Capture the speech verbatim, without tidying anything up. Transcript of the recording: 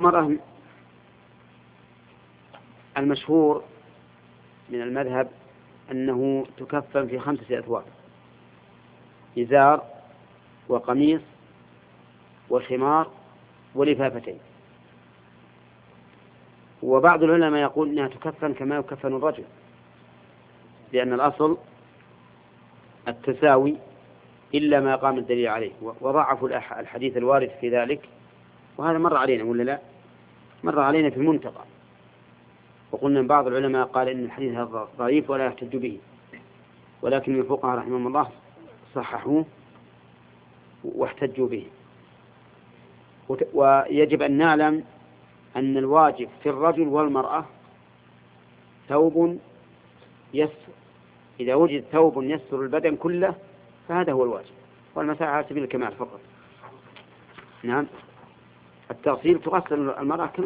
المرأة المشهور من المذهب أنه تكفن في خمسة أثواب: إزار وقميص وخمار ولفافتين. وبعض العلماء يقول أنها تكفن كما يكفن الرجل، لأن الأصل التساوي إلا ما قام الدليل عليه، وضعفوا الحديث الوارد في ذلك، وهذا مر علينا ولا لا؟ مر علينا في المنتقى، وقلنا بعض العلماء قال إن الحديث هذا ضعيف ولا يحتج به، ولكن الفقهاء رحمهم الله صححوه واحتجوا به. ويجب أن نعلم أن الواجب في الرجل والمرأة ثوب يستر، إذا وجد ثوب يستر البدن كله فهذا هو الواجب، والمساء على سبيل الكمال فقط. نعم، التغسيل تغسل المرأة كما